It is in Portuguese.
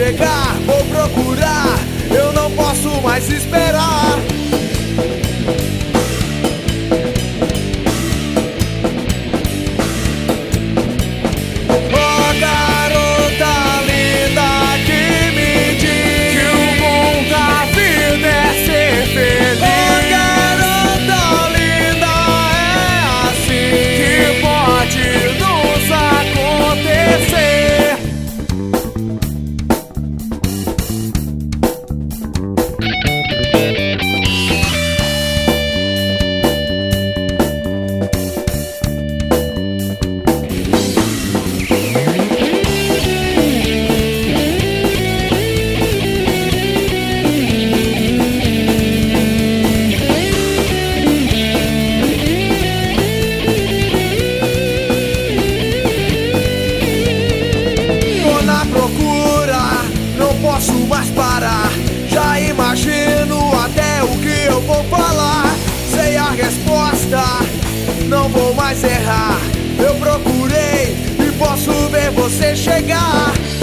chegar, vou procurar, eu não posso mais esperar. Oh, garota linda que me diz que o bom da vida é ser feliz. Oh, garota linda, é assim que pode nos acontecer. Na procura, não posso mais parar. Já imagino até o que eu vou falar. Sei a resposta, não vou mais errar. Eu procurei e posso ver você chegar.